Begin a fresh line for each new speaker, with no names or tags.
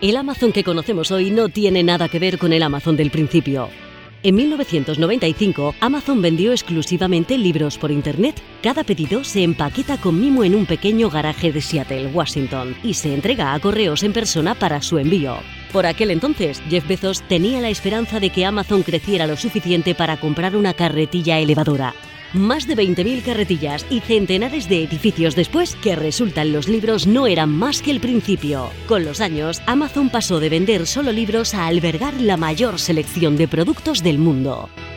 El Amazon que conocemos hoy no tiene nada que ver con el Amazon del principio. En 1995, Amazon vendió exclusivamente libros por Internet. Cada pedido se empaqueta con mimo en un pequeño garaje de Seattle, Washington, y se entrega a correos en persona para su envío. Por aquel entonces, Jeff Bezos tenía la esperanza de que Amazon creciera lo suficiente para comprar una carretilla elevadora. Más de 20.000 carretillas y centenares de edificios después, que resultan los libros no eran más que el principio. Con los años, Amazon pasó de vender solo libros a albergar la mayor selección de productos del mundo.